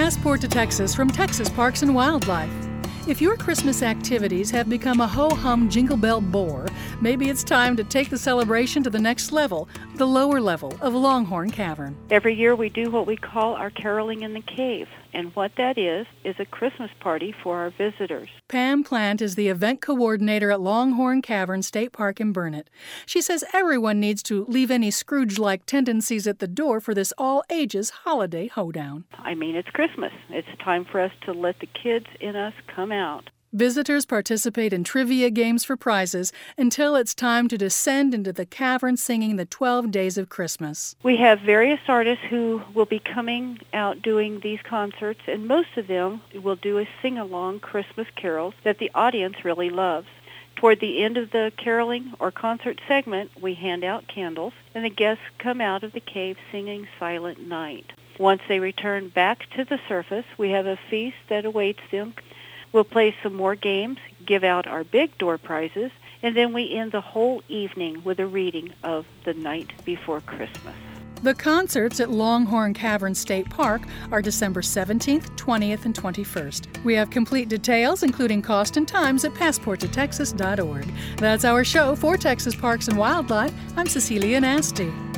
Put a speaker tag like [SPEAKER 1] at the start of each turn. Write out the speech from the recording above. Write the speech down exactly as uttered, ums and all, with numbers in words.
[SPEAKER 1] Passport to Texas from Texas Parks and Wildlife. If your Christmas activities have become a ho-hum jingle bell bore, maybe it's time to take the celebration to the next level, the lower level of Longhorn Cavern.
[SPEAKER 2] Every year we do what we call our Caroling in the Cave, and what that is is a Christmas party for our visitors.
[SPEAKER 1] Pam Plant is the event coordinator at Longhorn Cavern State Park in Burnet. She says everyone needs to leave any Scrooge-like tendencies at the door for this all-ages holiday hoedown.
[SPEAKER 2] I mean, it's Christmas. It's time for us to let the kids in us come out.
[SPEAKER 1] Visitors participate in trivia games for prizes until it's time to descend into the cavern singing the twelve Days of Christmas.
[SPEAKER 2] We have various artists who will be coming out doing these concerts, and most of them will do a sing-along Christmas carols that the audience really loves. Toward the end of the caroling or concert segment, we hand out candles, and the guests come out of the cave singing Silent Night. Once they return back to the surface, we have a feast that awaits them. We'll play some more games, give out our big door prizes, and then we end the whole evening with a reading of The Night Before Christmas.
[SPEAKER 1] The concerts at Longhorn Cavern State Park are December seventeenth, twentieth, and twenty-first. We have complete details, including cost and times, at passport to texas dot org. That's our show for Texas Parks and Wildlife. I'm Cecilia Nasty.